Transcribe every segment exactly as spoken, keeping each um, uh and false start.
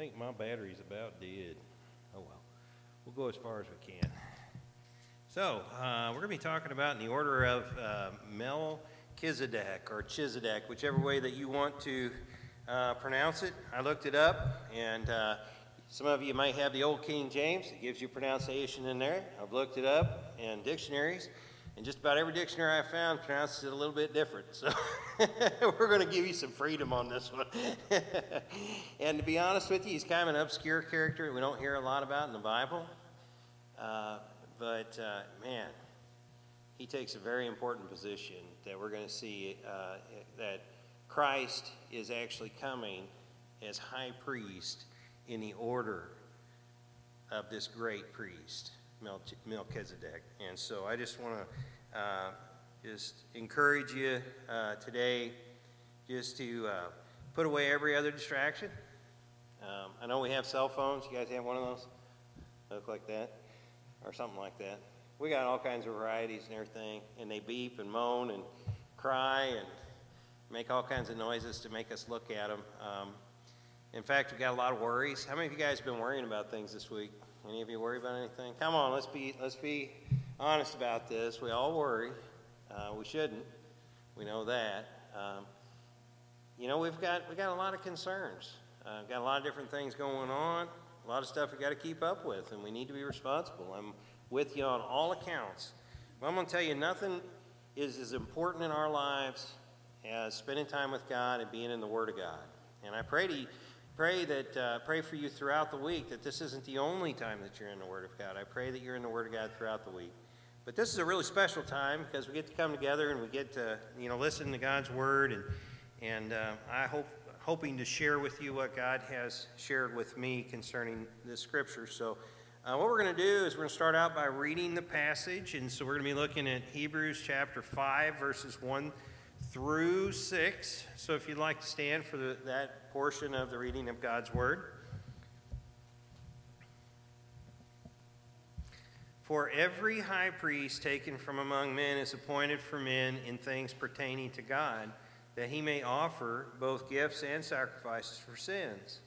think my battery's about dead. Oh well. We'll go as far as we can. So, uh, we're going to be talking about in the order of uh, Melchizedek, or Chizedek, whichever way that you want to uh, pronounce it. I looked it up, and uh, some of you might have the old King James. It gives you pronunciation in there. I've looked it up in dictionaries, and just about every dictionary I found pronounces it a little bit different. So we're going to give you some freedom on this one. And to be honest with you, he's kind of an obscure character we don't hear a lot about in the Bible. Uh, but, uh, man, he takes a very important position that we're going to see uh, that Christ is actually coming as high priest in the order of this great priest, Melchizedek. And so I just want to uh, just encourage you uh, today just to uh, put away every other distraction. Um, I know we have cell phones. You guys have one of those? Look like that? Or something like that. We got all kinds of varieties and everything, and they beep and moan and cry and make all kinds of noises to make us look at them. Um, in fact, we got a lot of worries. How many of you guys have been worrying about things this week? Any of you worry about anything? Come on, let's be let's be honest about this. We all worry. Uh, we shouldn't. We know that. Um, you know, we've got we got a lot of concerns. Uh, got a lot of different things going on. A lot of stuff we got to keep up with, and we need to be responsible. I'm with you on all accounts. But I'm going to tell you, nothing is as important in our lives as spending time with God and being in the Word of God. And I pray to you, pray that uh, pray for you throughout the week that this isn't the only time that you're in the Word of God. I pray that you're in the Word of God throughout the week. But this is a really special time because we get to come together and we get to you know listen to God's Word, and and uh, I hope. hoping to share with you what God has shared with me concerning this scripture. So uh, what we're going to do is we're going to start out by reading the passage, and so we're going to be looking at Hebrews chapter five, verses one through six. So if you'd like to stand for the, that portion of the reading of God's Word. For every high priest taken from among men is appointed for men in things pertaining to God, that he may offer both gifts and sacrifices for sins.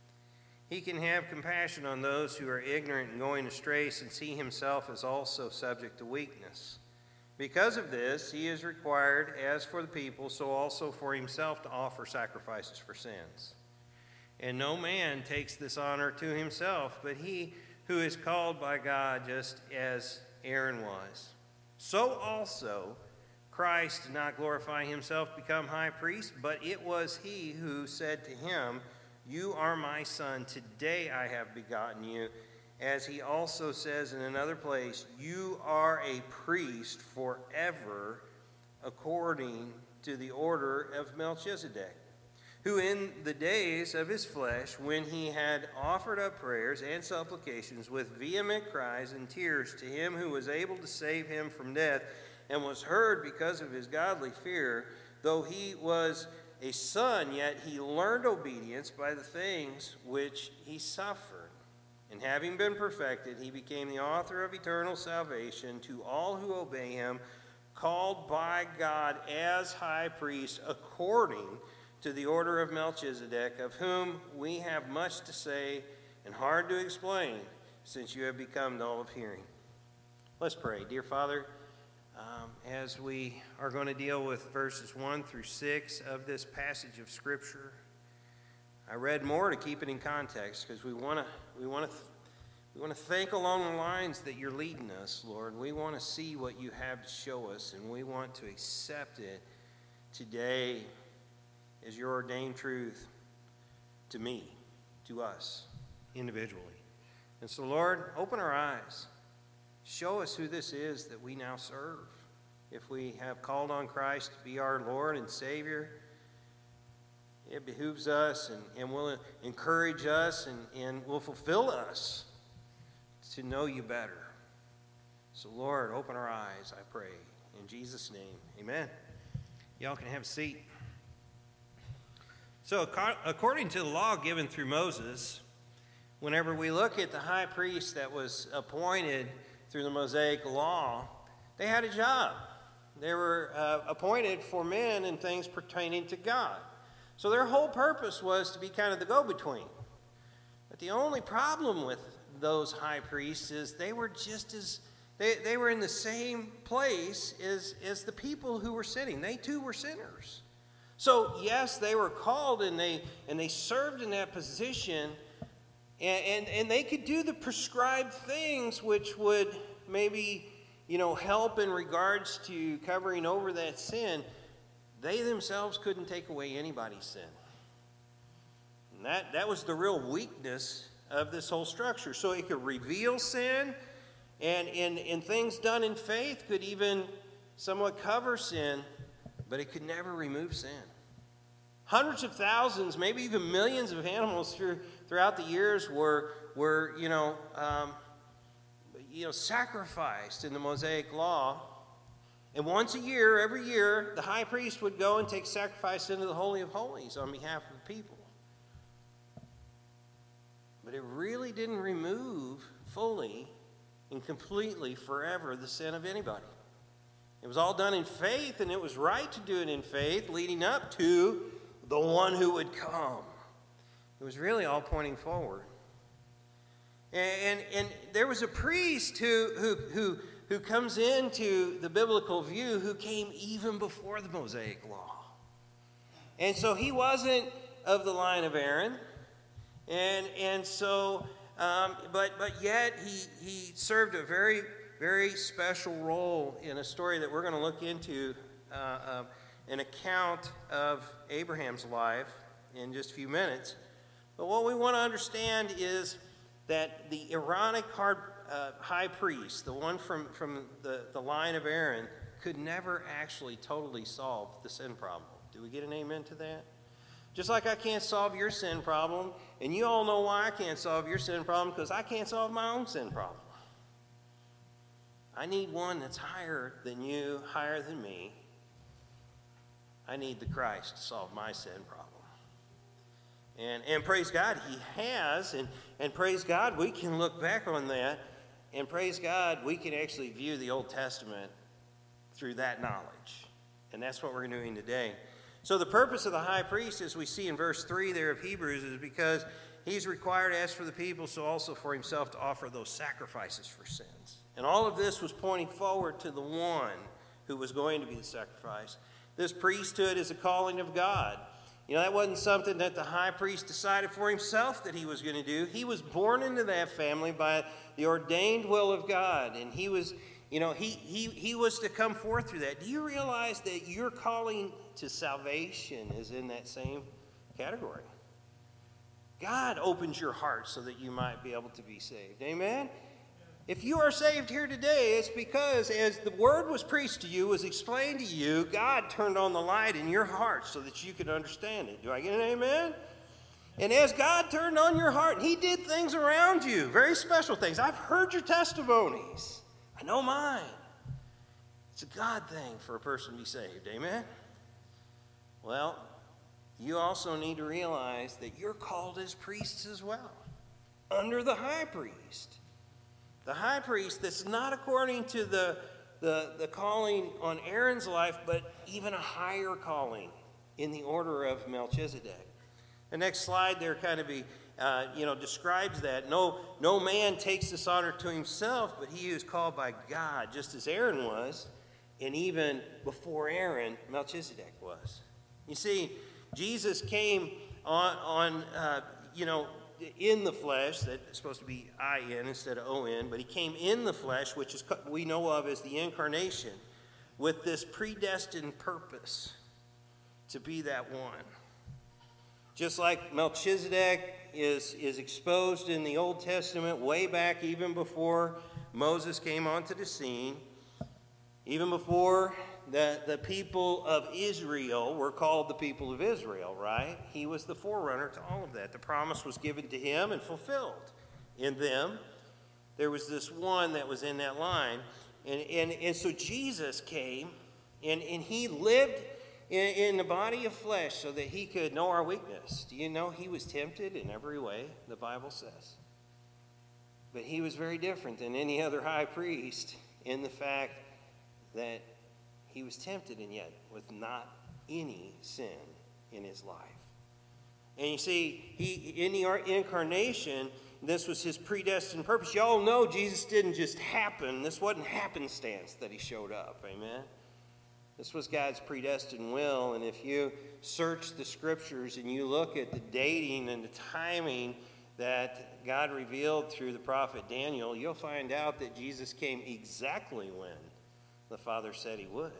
He can have compassion on those who are ignorant and going astray, since he himself is also subject to weakness. Because of this, he is required, as for the people, so also for himself, to offer sacrifices for sins. And no man takes this honor to himself, but he who is called by God, just as Aaron was. So also Christ did not glorify himself to become high priest, but it was he who said to him, "You are my son, today I have begotten you." As he also says in another place, "You are a priest forever, according to the order of Melchizedek, who in the days of his flesh, when he had offered up prayers and supplications with vehement cries and tears to him who was able to save him from death, and was heard because of his godly fear, though he was a son, yet he learned obedience by the things which he suffered. And having been perfected, he became the author of eternal salvation to all who obey him, called by God as high priest according to the order of Melchizedek, of whom we have much to say and hard to explain, since you have become dull of hearing." Let's pray. Dear Father, Um, as we are going to deal with verses one through six of this passage of Scripture, I read more to keep it in context because we want to we want to we want to think along the lines that you're leading us, Lord. We want to see what you have to show us, and we want to accept it today as your ordained truth to me, to us individually. And so, Lord, open our eyes. Show us who this is that we now serve. If we have called on Christ to be our Lord and Savior, it behooves us and, and will encourage us and, and will fulfill us to know you better. So, Lord, open our eyes, I pray. In Jesus' name, amen. Y'all can have a seat. So, according to the law given through Moses, whenever we look at the high priest that was appointed through the Mosaic law, they had a job. They were uh, appointed for men and things pertaining to God. So their whole purpose was to be kind of the go-between, the only problem with those high priests is they were just as, they, they were in the same place as, as the people who were sinning. They too were sinners. So yes, they were called and they, and they served in that position, and, and, and they could do the prescribed things which would maybe, you know, help in regards to covering over that sin. They themselves couldn't take away anybody's sin. And that, that was the real weakness of this whole structure. So it could reveal sin, and in, in things done in faith could even somewhat cover sin, but it could never remove sin. Hundreds of thousands, maybe even millions of animals through, throughout the years were, were you know, um, you know, sacrificed in the Mosaic Law. And once a year, every year, the high priest would go and take sacrifice into the Holy of Holies on behalf of the people. But it really didn't remove fully and completely forever the sin of anybody. It was all done in faith, and it was right to do it in faith, leading up to the one who would come. It was really all pointing forward. And, and, and there was a priest who, who, who, who comes into the biblical view who came even before the Mosaic Law. And so he wasn't of the line of Aaron. And, and so, um, but, but yet he, he served a very, very special role in a story that we're going to look into, uh, uh, an account of Abraham's life in just a few minutes. But what we want to understand is that the Aaronic hard, uh, high priest, the one from, from the, the line of Aaron, could never actually totally solve the sin problem. Do we get an amen to that? Just like I can't solve your sin problem, and you all know why I can't solve your sin problem, because I can't solve my own sin problem. I need one that's higher than you, higher than me. I need the Christ to solve my sin problem. And, and praise God, he has, and, and praise God, we can look back on that, and praise God, we can actually view the Old Testament through that knowledge. And that's what we're doing today. So the purpose of the high priest, as we see in verse three there of Hebrews, is because he's required, as for the people, so also for himself, to offer those sacrifices for sins. And all of this was pointing forward to the one who was going to be the sacrifice. This priesthood is a calling of God. You know, that wasn't something that the high priest decided for himself that he was going to do. He was born into that family by the ordained will of God. And he was, you know, he, he, he was to come forth through that. Do you realize that your calling to salvation is in that same category? God opens your heart so that you might be able to be saved. Amen? If you are saved here today, it's because as the word was preached to you, was explained to you, God turned on the light in your heart so that you could understand it. Do I get an amen? And as God turned on your heart, he did things around you, very special things. I've heard your testimonies. I know mine. It's a God thing for a person to be saved. Amen? Well, you also need to realize that you're called as priests as well, under the high priest. The high priest, that's not according to the, the, the calling on Aaron's life, but even a higher calling in the order of Melchizedek. The next slide there kind of be, uh, you know, describes that. No, no man takes this honor to himself, but he is called by God, just as Aaron was, and even before Aaron, Melchizedek was. You see, Jesus came on, on uh, you know, in the flesh. That's supposed to be I N instead of O N, but he came in the flesh, which is we know of as the incarnation, with this predestined purpose to be that one. Just like Melchizedek is, is exposed in the Old Testament way back even before Moses came onto the scene, even before the, the people of Israel were called the people of Israel, right? He was the forerunner to all of that. The promise was given to him and fulfilled in them. There was this one that was in that line. And, and, and so Jesus came, and, and he lived in, in the body of flesh so that he could know our weakness. Do you know he was tempted in every way, the Bible says? But he was very different than any other high priest in the fact that he was tempted and yet with not any sin in his life. And you see, he in the incarnation, this was his predestined purpose. Y'all know Jesus didn't just happen. This wasn't happenstance that he showed up. Amen? This was God's predestined will. And if you search the scriptures and you look at the dating and the timing that God revealed through the prophet Daniel, you'll find out that Jesus came exactly when the Father said he would.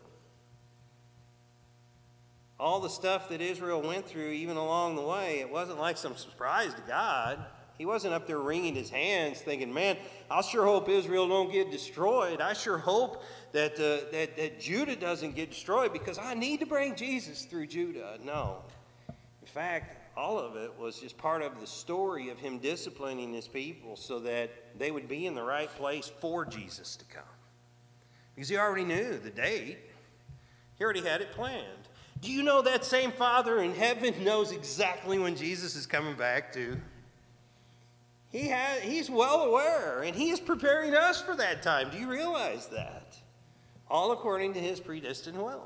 All the stuff that Israel went through, even along the way, it wasn't like some surprise to God. He wasn't up there wringing his hands thinking, man, I sure hope Israel don't get destroyed. I sure hope that, uh, that, that Judah doesn't get destroyed because I need to bring Jesus through Judah. No. In fact, all of it was just part of the story of him disciplining his people so that they would be in the right place for Jesus to come. Because he already knew the date. He already had it planned. Do you know that same Father in heaven knows exactly when Jesus is coming back too? He has, he's well aware, and he is preparing us for that time. Do you realize that? All according to his predestined will.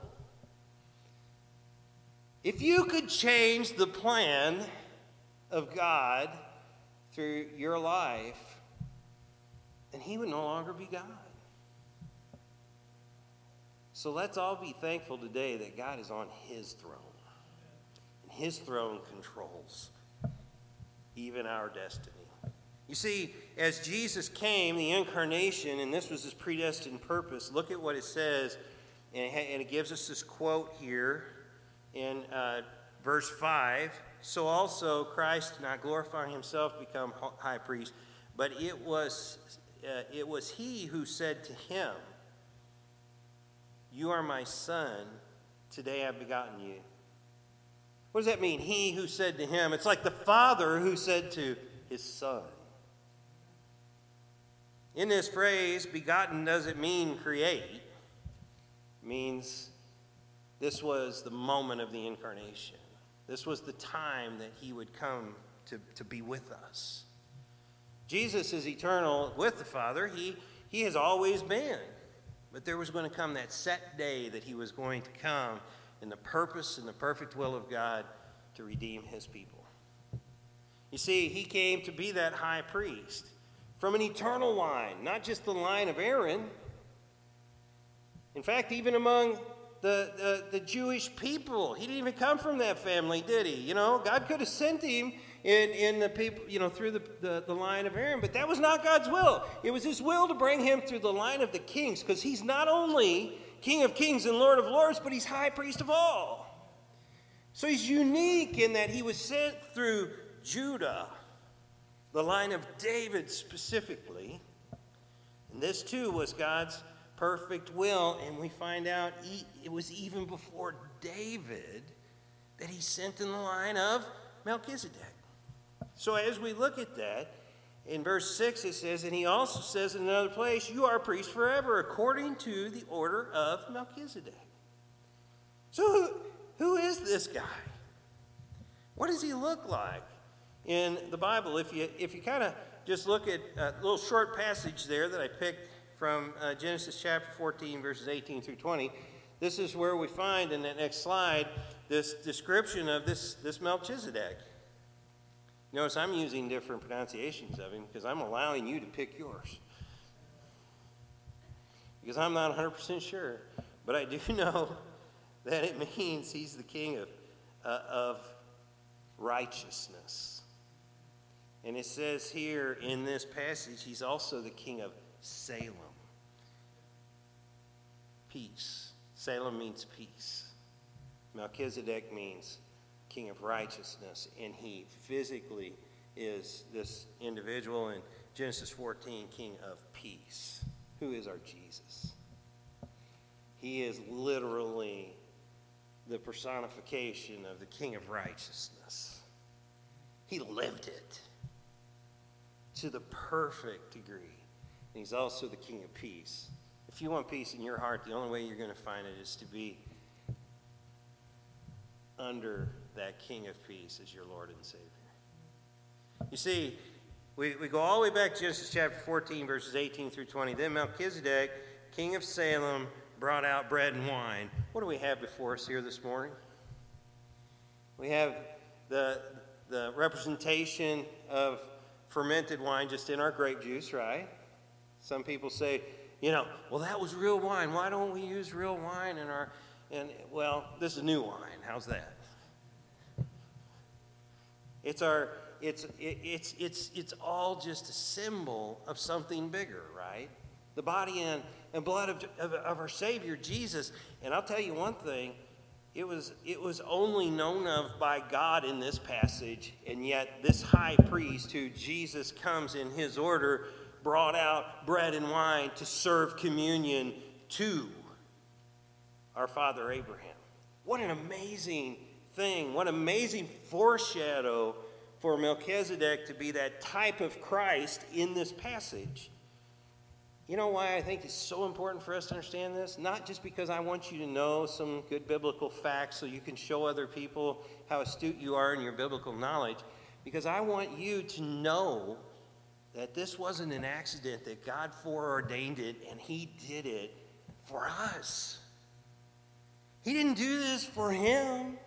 If you could change the plan of God through your life, then he would no longer be God. So let's all be thankful today that God is on his throne. And his throne controls even our destiny. You see, as Jesus came, the incarnation, and this was his predestined purpose, look at what it says, and it gives us this quote here in uh, verse five. So also Christ, not glorifying himself, become high priest, but it was, uh, it was he who said to him, you are my son, today I've begotten you. What does that mean? He who said to him. It's like the father who said to his son. In this phrase, begotten doesn't mean create. It means this was the moment of the incarnation. This was the time that he would come to, to be with us. Jesus is eternal with the Father. He, he has always been. But there was going to come that set day that he was going to come in the purpose and the perfect will of God to redeem his people. You see, he came to be that high priest from an eternal line, not just the line of Aaron. In fact, even among the, the, the Jewish people, he didn't even come from that family, did he? You know, God could have sent him in, in the people, you know, through the, the, the line of Aaron, but that was not God's will. It was his will to bring him through the line of the kings, because he's not only King of kings and Lord of lords, but he's high priest of all. So he's unique in that he was sent through Judah, the line of David specifically. And this too was God's perfect will, and we find out he, it was even before David that he sent in the line of Melchizedek. So as we look at that, in verse six it says, and he also says in another place, you are a priest forever according to the order of Melchizedek. So who, who is this guy? What does he look like in the Bible? If you, if you kind of just look at a little short passage there that I picked from uh, Genesis chapter fourteen, verses eighteen through twenty, this is where we find in that next slide this description of this, this Melchizedek. Notice I'm using different pronunciations of him because I'm allowing you to pick yours. Because I'm not one hundred percent sure, but I do know that it means he's the king of, uh, of righteousness. And it says here in this passage, he's also the king of Salem. Peace. Salem means peace. Melchizedek means king of righteousness, and he physically is this individual in Genesis fourteen, king of peace. Who is our Jesus? He is literally the personification of the king of righteousness. He lived it to the perfect degree. And he's also the king of peace. If you want peace in your heart, the only way you're going to find it is to be under that king of peace as your Lord and Savior. You see, we, we go all the way back to Genesis chapter fourteen, verses eighteen through twenty. Then Melchizedek, king of Salem, brought out bread and wine. What do we have before us here this morning? We have the, the representation of fermented wine just in our grape juice, right? Some people say, you know, well, that was real wine. Why don't we use real wine in our, and well, this is new wine. How's that? It's our, it's, it, it's, it's, it's all just a symbol of something bigger, right? The body and, and blood of, of, of our Savior, Jesus. And I'll tell you one thing, it was, it was only known of by God in this passage, and yet this high priest who Jesus comes in his order brought out bread and wine to serve communion to our father Abraham. What an amazing thing. What amazing foreshadow for Melchizedek to be that type of Christ in this passage. You know why I think it's so important for us to understand this? Not just because I want you to know some good biblical facts so you can show other people how astute you are in your biblical knowledge, because I want you to know that this wasn't an accident, that God foreordained it, and he did it for us. He didn't do this for him.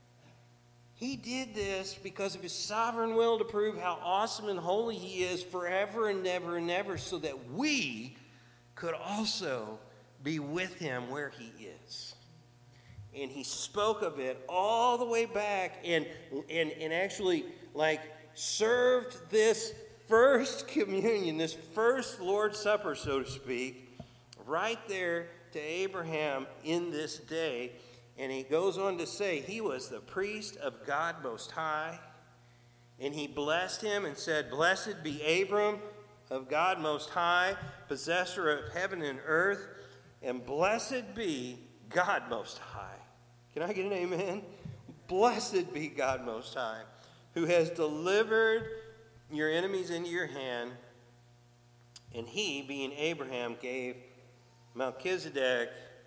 He did this because of his sovereign will to prove how awesome and holy he is forever and ever and ever, so that we could also be with him where he is. And he spoke of it all the way back and, and, and actually like served this first communion, this first Lord's Supper, so to speak, right there to Abraham in this day. And he goes on to say he was the priest of God Most High. And he blessed him and said, "Blessed be Abram of God Most High, possessor of heaven and earth, and blessed be God Most High." Can I get an amen? Blessed be God Most High, who has delivered your enemies into your hand. And he, being Abraham, gave Melchizedek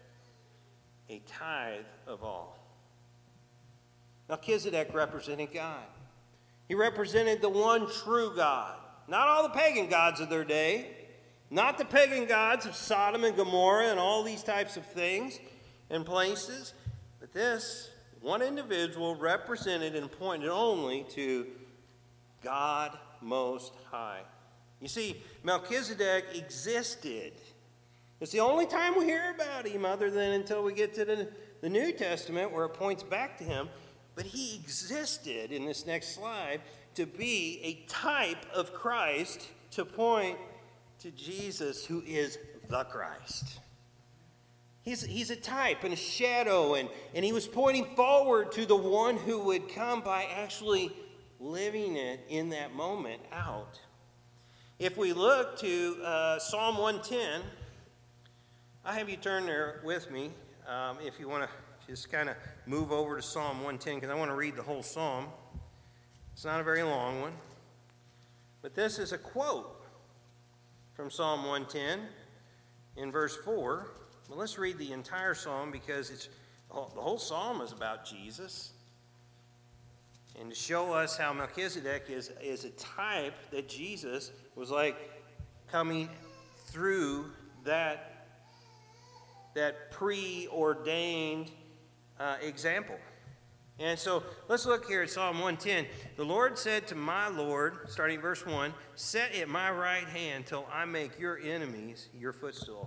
a tithe of all. Melchizedek represented God. He represented the one true God. Not all the pagan gods of their day. Not the pagan gods of Sodom and Gomorrah and all these types of things and places. But this one individual represented and pointed only to God Most High. You see, Melchizedek existed. It's the only time we hear about him other than until we get to the, the New Testament where it points back to him. But he existed in this next slide to be a type of Christ, to point to Jesus, who is the Christ. He's, he's a type and a shadow, and, and he was pointing forward to the one who would come by actually living it in that moment out. If we look to uh, Psalm one ten, I have you turn there with me um, if you want to just kind of move over to Psalm one ten, because I want to read the whole psalm. It's not a very long one, but this is a quote from Psalm one ten in verse four. Well, let's read the entire psalm, because it's the whole psalm is about Jesus. And to show us how Melchizedek is, is a type that Jesus was like coming through that, that preordained uh, example. And so let's look here at Psalm one ten. The Lord said to my Lord, starting verse one, "Set at my right hand till I make your enemies your footstool."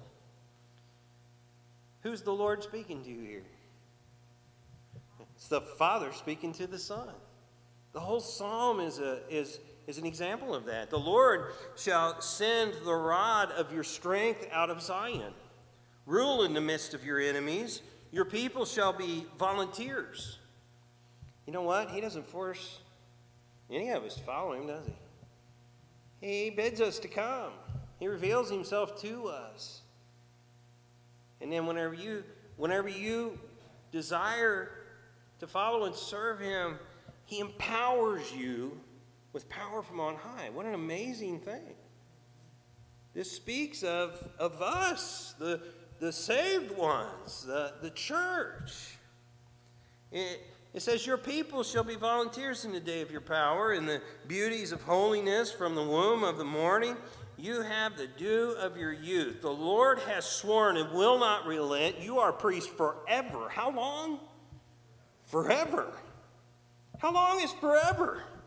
Who's the Lord speaking to here? It's the Father speaking to the Son. The whole psalm is, a, is, is an example of that. The Lord shall send the rod of your strength out of Zion. Rule in the midst of your enemies. Your people shall be volunteers. You know what? He doesn't force any of us to follow him, does he? He bids us to come. He reveals himself to us. And then whenever you, whenever you desire to follow and serve him, he empowers you with power from on high. What an amazing thing. This speaks of, of us, the, the saved ones, the, the church. It, it says, your people shall be volunteers in the day of your power, in the beauties of holiness from the womb of the morning. You have the dew of your youth. The Lord has sworn and will not relent. You are priests forever. How long? Forever. How long is forever?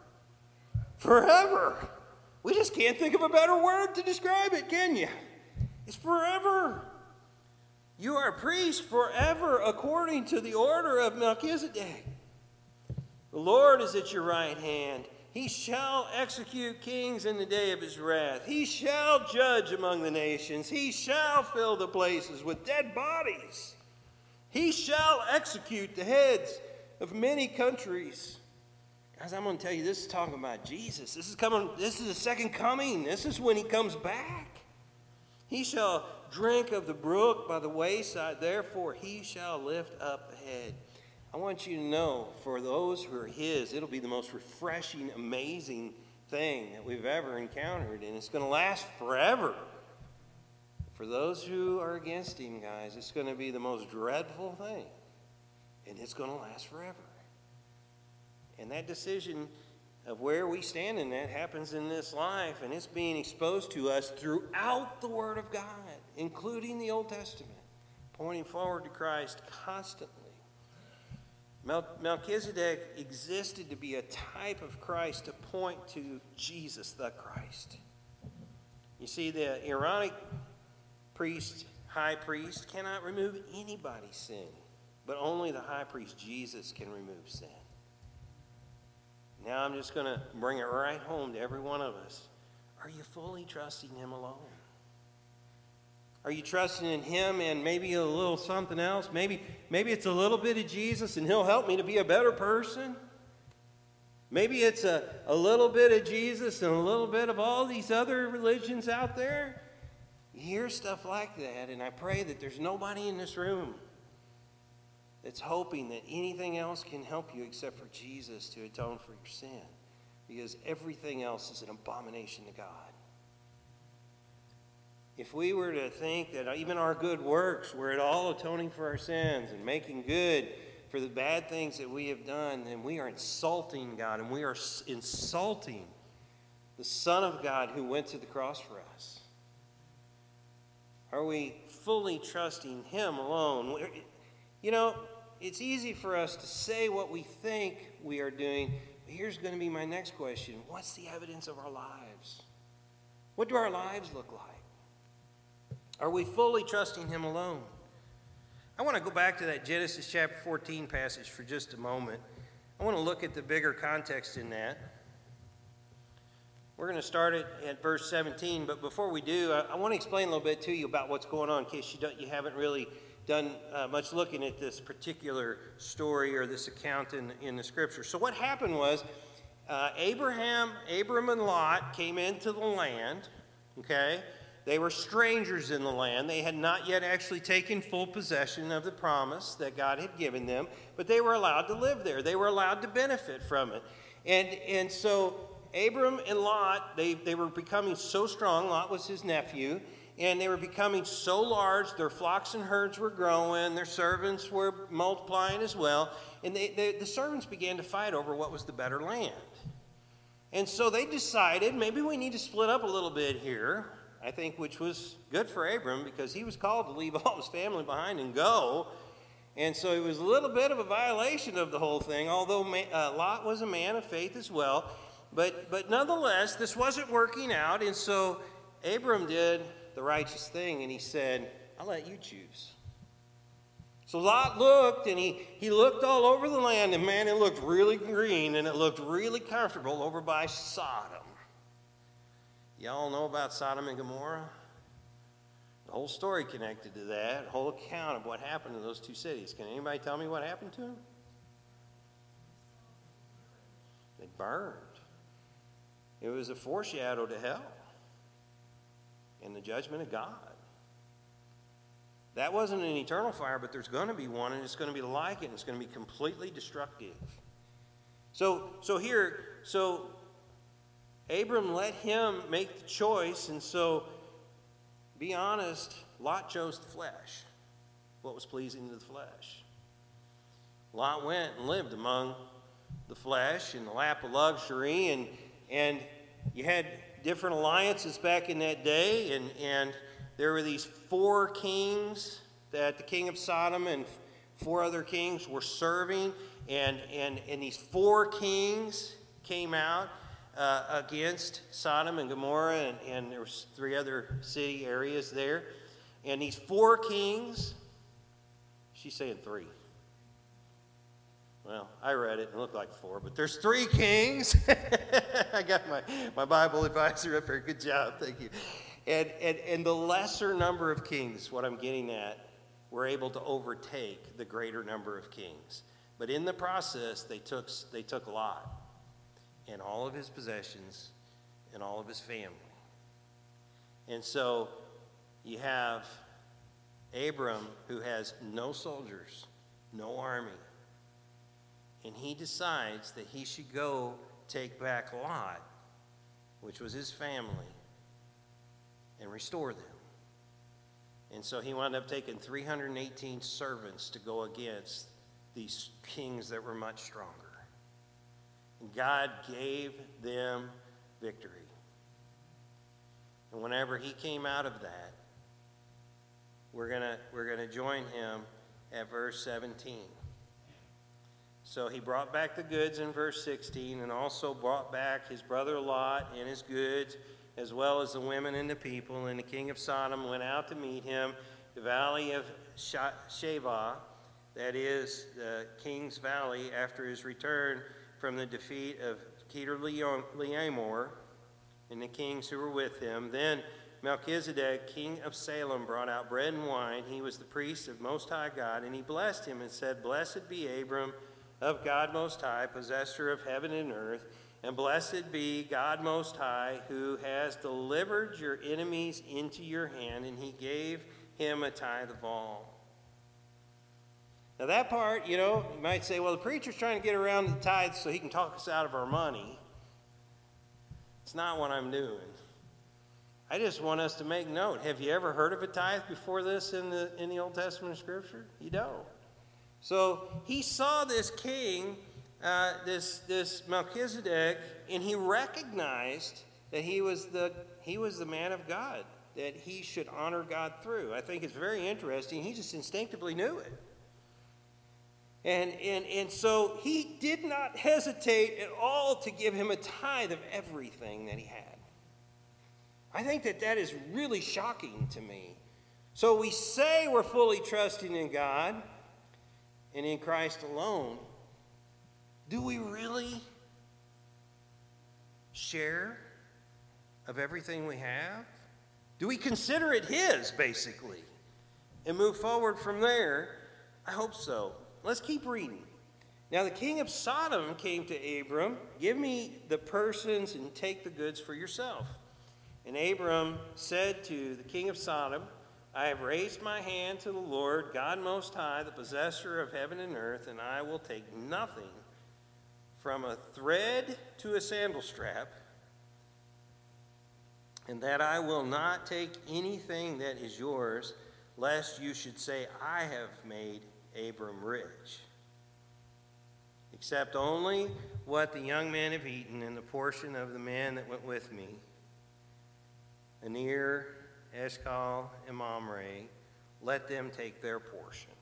Forever. We just can't think of a better word to describe it, can you? It's forever. You are a priest forever according to the order of Melchizedek. The Lord is at your right hand. He shall execute kings in the day of his wrath. He shall judge among the nations. He shall fill the places with dead bodies. He shall execute the heads of many countries. Guys, I'm going to tell you, this is talking about Jesus. This is coming. This is the second coming. This is when he comes back. He shall drink of the brook by the wayside. Therefore, he shall lift up the head. I want you to know, for those who are his, it'll be the most refreshing, amazing thing that we've ever encountered, and it's going to last forever. For those who are against him, guys, it's going to be the most dreadful thing, and it's going to last forever. And that decision of where we stand in that happens in this life, and it's being exposed to us throughout the Word of God, including the Old Testament, pointing forward to Christ constantly. Mel- Melchizedek existed to be a type of Christ, to point to Jesus the Christ. You see, the Aaronic priest, high priest, cannot remove anybody's sin, but only the high priest, Jesus, can remove sin. Now I'm just going to bring it right home to every one of us. Are you fully trusting him alone? Are you trusting in him and maybe a little something else? Maybe, maybe it's a little bit of Jesus and he'll help me to be a better person. Maybe it's a, a little bit of Jesus and a little bit of all these other religions out there. You hear stuff like that, and I pray that there's nobody in this room that's hoping that anything else can help you except for Jesus to atone for your sin, because everything else is an abomination to God. If we were to think that even our good works were at all atoning for our sins and making good for the bad things that we have done, then we are insulting God, and we are insulting the Son of God who went to the cross for us. Are we fully trusting him alone? You know, it's easy for us to say what we think we are doing, but here's going to be my next question. What's the evidence of our lives? What do our lives look like? Are we fully trusting him alone? I want to go back to that Genesis chapter fourteen passage for just a moment. I want to look at the bigger context in that. We're going to start it at verse seventeen, but before we do, I, I want to explain a little bit to you about what's going on in case you, don't, you haven't really done uh, much looking at this particular story or this account in, in the scripture. So what happened was uh, Abraham, Abram and Lot came into the land, okay? They were strangers in the land. They had not yet actually taken full possession of the promise that God had given them, but they were allowed to live there. They were allowed to benefit from it. And, and so Abram and Lot, they, they were becoming so strong. Lot was his nephew. And they were becoming so large, their flocks and herds were growing, their servants were multiplying as well, and they, they, the servants began to fight over what was the better land. And so they decided, maybe we need to split up a little bit here, I think, which was good for Abram, because he was called to leave all his family behind and go. And so it was a little bit of a violation of the whole thing, although uh, Lot was a man of faith as well. But, but nonetheless, this wasn't working out, and so Abram did the righteous thing, and he said, I'll let you choose. So Lot looked, and he, he looked all over the land, and man, it looked really green, and it looked really comfortable over by Sodom. Y'all know about Sodom and Gomorrah? The whole story connected to that, whole account of what happened in those two cities. Can anybody tell me what happened to them? They burned. It was a foreshadow to hell and the judgment of God. That wasn't an eternal fire, but there's going to be one, and it's going to be like it, and it's going to be completely destructive. So, so here, so Abram let him make the choice, and so, be honest, Lot chose the flesh, what was pleasing to the flesh. Lot went and lived among the flesh in the lap of luxury, and and you had different alliances back in that day, and, and there were these four kings that the king of Sodom and four other kings were serving, and, and, and these four kings came out uh, against Sodom and Gomorrah, and, and there was three other city areas there. And these four kings, she's saying three. Well, I read it and it looked like four, but there's three kings. I got my, my Bible advisor up here. Good job. Thank you. And, and, and the lesser number of kings, what I'm getting at, were able to overtake the greater number of kings. But in the process, they took, they took Lot and all of his possessions and all of his family. And so you have Abram, who has no soldiers, no army. And he decides that he should go take back Lot, which was his family, and restore them. And so he wound up taking three hundred eighteen servants to go against these kings that were much stronger. And God gave them victory. And whenever he came out of that, we're gonna we're gonna join him at verse seventeen. So he brought back the goods in verse sixteen, and also brought back his brother Lot and his goods, as well as the women and the people. And the king of Sodom went out to meet him, the valley of Shavah, that is the king's valley, after his return from the defeat of Kedorlaomer and the kings who were with him. Then Melchizedek, king of Salem, brought out bread and wine. He was the priest of Most High God, and he blessed him and said, "Blessed be Abram of God Most High, possessor of heaven and earth, and blessed be God Most High, who has delivered your enemies into your hand," and he gave him a tithe of all. Now that part, you know, you might say, well, the preacher's trying to get around the tithes so he can talk us out of our money. It's not what I'm doing. I just want us to make note. Have you ever heard of a tithe before this in the in the Old Testament Scripture? You don't. So he saw this king, uh, this this Melchizedek, and he recognized that he was the he was the man of God, that he should honor God through. I think it's very interesting. He just instinctively knew it. And, and, and so he did not hesitate at all to give him a tithe of everything that he had. I think that that is really shocking to me. So we say we're fully trusting in God and in Christ alone. Do we really share of everything we have? Do we consider it his, basically, and move forward from there? I hope so. Let's keep reading. Now the king of Sodom came to Abram, "Give me the persons and take the goods for yourself." And Abram said to the king of Sodom, "I have raised my hand to the Lord, God Most High, the possessor of heaven and earth, and I will take nothing from a thread to a sandal strap, and that I will not take anything that is yours, lest you should say, I have made Abram rich, except only what the young men have eaten and the portion of the men that went with me, Aner, Eshcol, and Mamre, let them take their portion."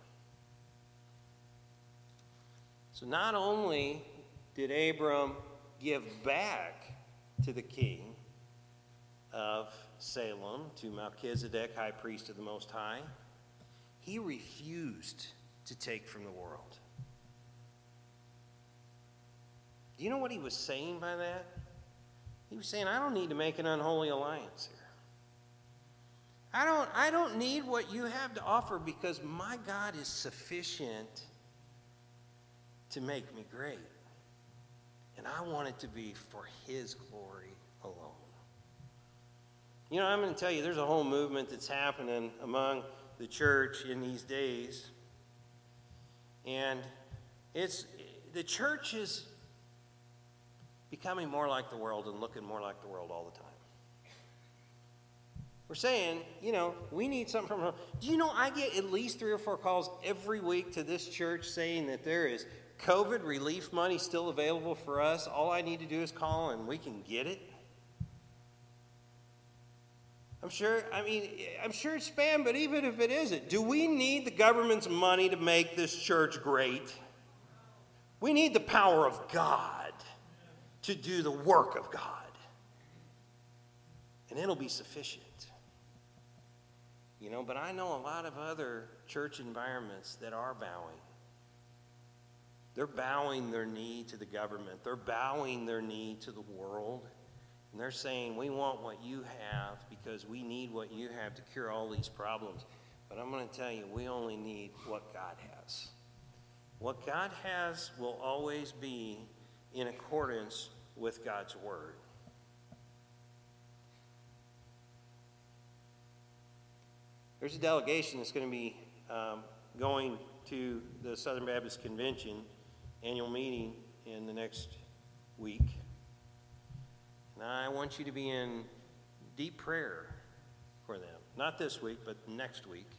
So not only did Abram give back to the king of Salem, to Melchizedek, high priest of the Most High, he refused to take from the world. Do you know what he was saying by that? He was saying, I don't need to make an unholy alliance here. I don't, I don't need what you have to offer, because my God is sufficient to make me great. And I want it to be for his glory alone. You know, I'm going to tell you, there's a whole movement that's happening among the church in these days. And it's the church is becoming more like the world and looking more like the world all the time. We're saying, you know, we need something from home. Do you know I get at least three or four calls every week to this church saying that there is COVID relief money still available for us. All I need to do is call and we can get it. I'm sure, I mean, I'm sure it's spam, but even if it isn't, do we need the government's money to make this church great? We need the power of God to do the work of God. And it'll be sufficient. You know, but I know a lot of other church environments that are bowing. They're bowing their knee to the government. They're bowing their knee to the world. And they're saying, we want what you have because we need what you have to cure all these problems. But I'm going to tell you, we only need what God has. What God has will always be in accordance with God's word. There's a delegation that's going to be um, going to the Southern Baptist Convention annual meeting in the next week. And I want you to be in deep prayer for them. Not this week, but next week.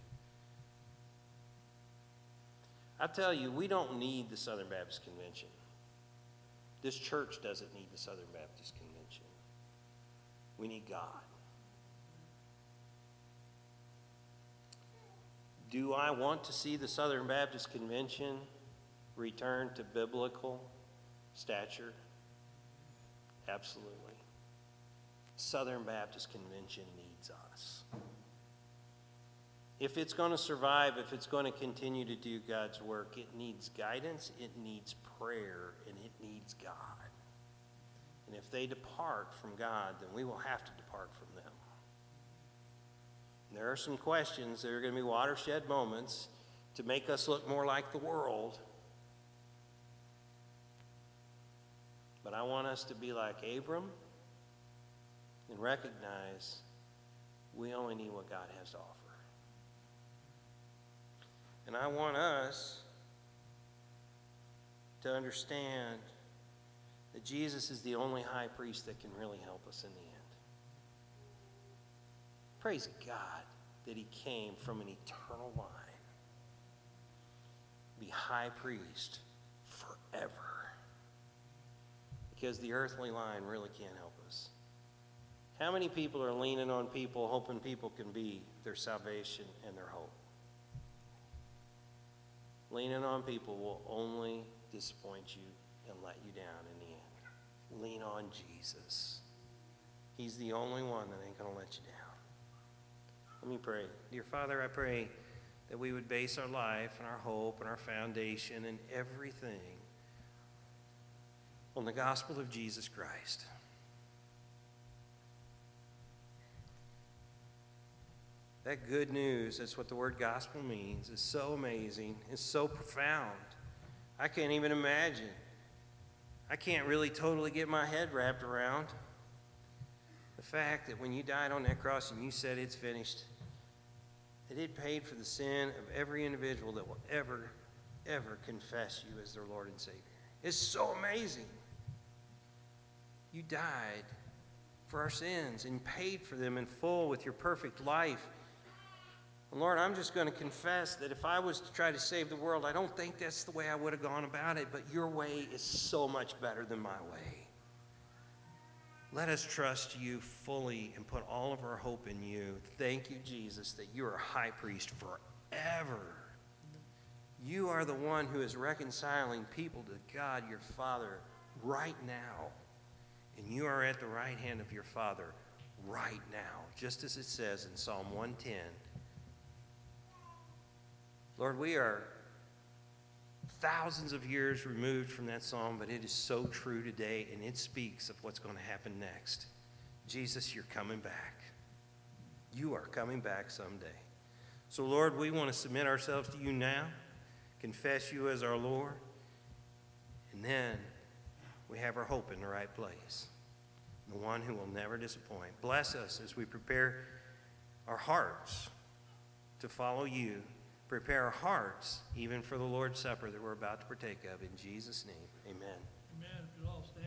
I tell you, we don't need the Southern Baptist Convention. This church doesn't need the Southern Baptist Convention. We need God. Do I want to see the Southern Baptist Convention return to biblical stature? Absolutely. Southern Baptist Convention needs us. If it's going to survive, if it's going to continue to do God's work, it needs guidance, it needs prayer, and it needs God. And if they depart from God, then we will have to depart from them. There are some questions. There are going to be watershed moments to make us look more like the world. But I want us to be like Abram and recognize we only need what God has to offer. And I want us to understand that Jesus is the only high priest that can really help us in the end. Praise God that he came from an eternal line. Be high priest forever. Because the earthly line really can't help us. How many people are leaning on people, hoping people can be their salvation and their hope? Leaning on people will only disappoint you and let you down in the end. Lean on Jesus. He's the only one that ain't going to let you down. Let me pray. Dear Father, I pray that we would base our life and our hope and our foundation and everything on the gospel of Jesus Christ. That good news, that's what the word gospel means, is so amazing, is so profound. I can't even imagine. I can't really totally get my head wrapped around the fact that when you died on that cross and you said it's finished, that it paid for the sin of every individual that will ever, ever confess you as their Lord and Savior. It's so amazing. You died for our sins and paid for them in full with your perfect life. And Lord, I'm just going to confess that if I was to try to save the world, I don't think that's the way I would have gone about it, but your way is so much better than my way. Let us trust you fully and put all of our hope in you. Thank you, Jesus, that you are high priest forever. You are the one who is reconciling people to God, your Father, right now. And you are at the right hand of your Father right now, just as it says in Psalm one ten. Lord, we are thousands of years removed from that psalm, but it is so true today, and it speaks of what's going to happen next. Jesus, you're coming back. You are coming back someday. So, Lord, we want to submit ourselves to you now, confess you as our Lord, and then we have our hope in the right place, the one who will never disappoint. Bless us as we prepare our hearts to follow you. Prepare our hearts even for the Lord's Supper that we're about to partake of. In Jesus' name, amen. Amen. If you'll all stand.